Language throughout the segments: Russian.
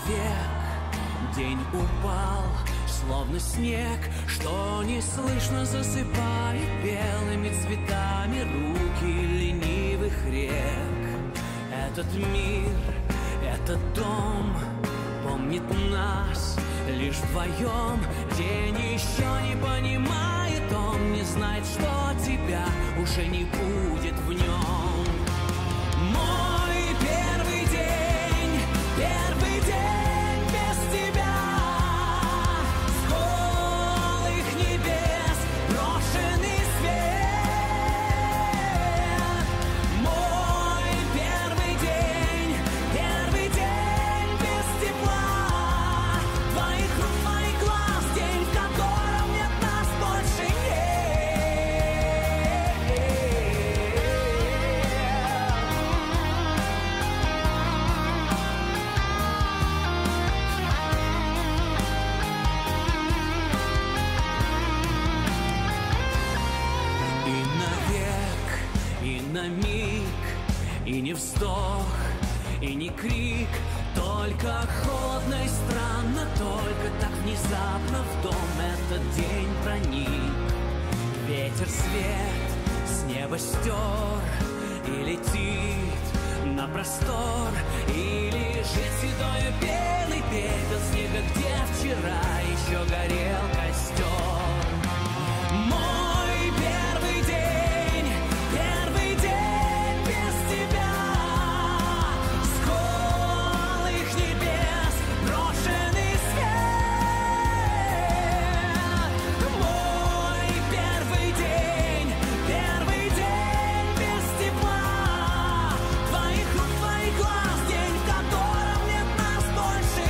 навек день упал, словно снег, что неслышно засыпает белыми цветами руки ленивых рек. Этот мир, этот дом помнит нас лишь вдвоем. День еще не понимает, он не знает, что тебя уже не будет в нем. Мой первый день без тебя, с голых небес брошенный свет. Мой первый день без тепла, твоих рук, твоих глаз, день, в котором нет нас больше и на миг, и не вздох, и не крик, только холодно и странно, только так внезапно в дом этот день проник. Ветер свет с неба стер и летит на простор, и лежит седой белый пепел снега, где вчера еще горел костер. Мой первый день без тебя, с голых небес брошенный свет. Мой первый день без тепла, твоих рук, твоих глаз, день, в котором нет нас больше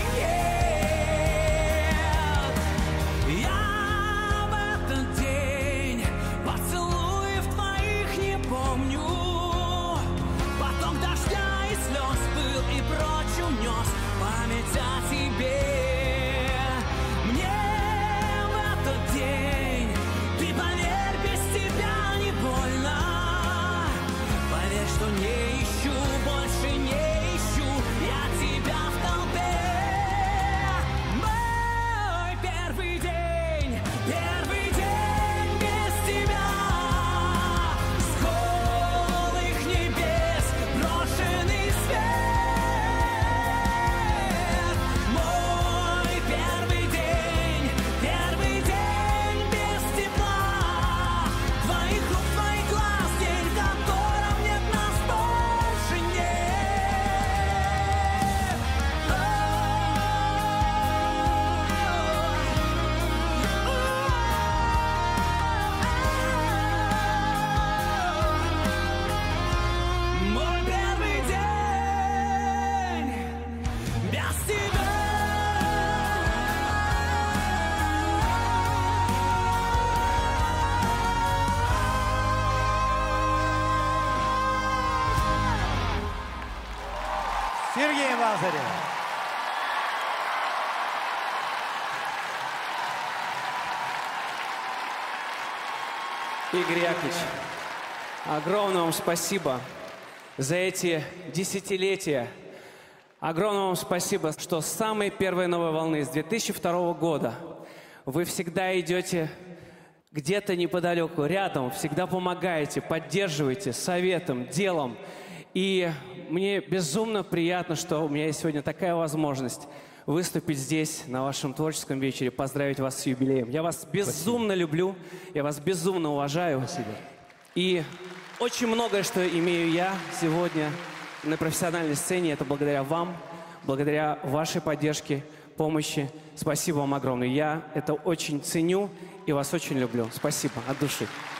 нет. Я в этот день поцелуев твоих не помню, потом дождя и слез пыл и прочь унес память о тебе. Мне в этот день, ты поверь, без тебя не больно. Поверь, что не ищу, больше не ищу я тебя в толпе. Мой первый день без тебя, с голых небес брошенный свет. Мой первый день без тепла, твоих рук, твоих глаз, день, в котором нет нас больше нет. Мой первый день без тебя. Сергей Лазарев. Игорь Яковлевич, огромное вам спасибо за эти десятилетия. Огромное вам спасибо, что с самой первой новой волны, с 2002 года, вы всегда идете где-то неподалеку, рядом, всегда помогаете, поддерживаете советом, делом. И мне безумно приятно, что у меня есть сегодня такая возможность выступить здесь, на вашем творческом вечере, поздравить вас с юбилеем. Я вас безумно люблю, я вас безумно уважаю. Спасибо. И очень многое, что имею я сегодня на профессиональной сцене, это благодаря вам, благодаря вашей поддержке, помощи. Спасибо вам огромное. Я это очень ценю и вас очень люблю. Спасибо от души.